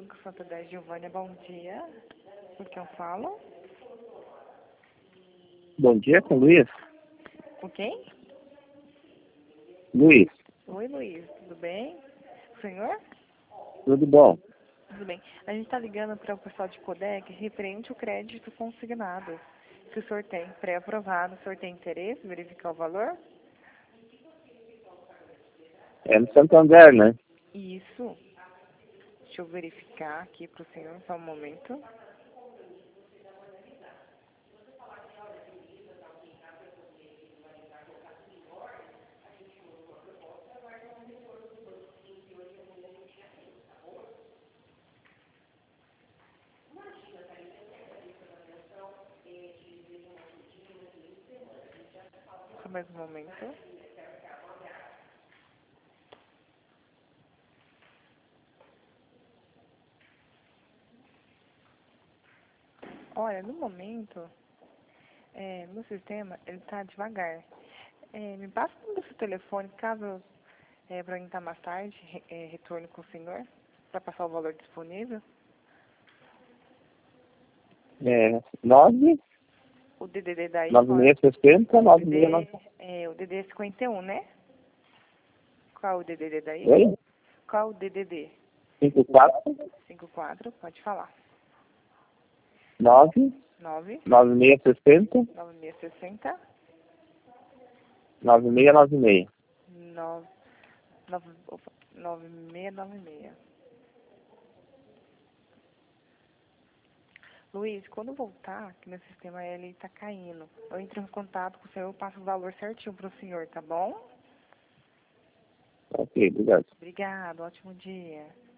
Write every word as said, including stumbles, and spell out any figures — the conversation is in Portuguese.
Banco Santander, Giovânia, bom dia. Com quem eu falo? Bom dia, com o Luiz. Com quem? Luiz, Oi, Luiz, tudo bem? O senhor? tudo bom? Tudo bem. A gente está ligando para o pessoal de Codec referente ao crédito consignado. Se o senhor tem pré-aprovado, o senhor tem interesse em verificar o valor? É no Santander, né? Isso. Deixa eu verificar aqui para o senhor, só um momento. Só mais um momento. Olha, no momento, é, no sistema, ele está devagar. É, me passa o número do seu telefone, caso é, para entrar mais tarde, re, é, retorne com o senhor, para passar o valor disponível. É nove, O D D D daí, nove qual é? seis seis zero, O nove D D D, seis nove. é, o D D D é cinquenta e um, né? Qual é o D D D daí? Oi? Qual é o D D D? cinco quatro cinquenta e quatro, pode falar. nove nove, nove seis seis zero, nove seis seis zero, nove seis nove seis. nove, nove, opa, nove seis nove seis. Luiz, quando voltar, aqui no sistema ele está caindo. Eu entro em contato com o senhor, eu passo o valor certinho para o senhor, tá bom? Ok, obrigado. Obrigado, ótimo dia.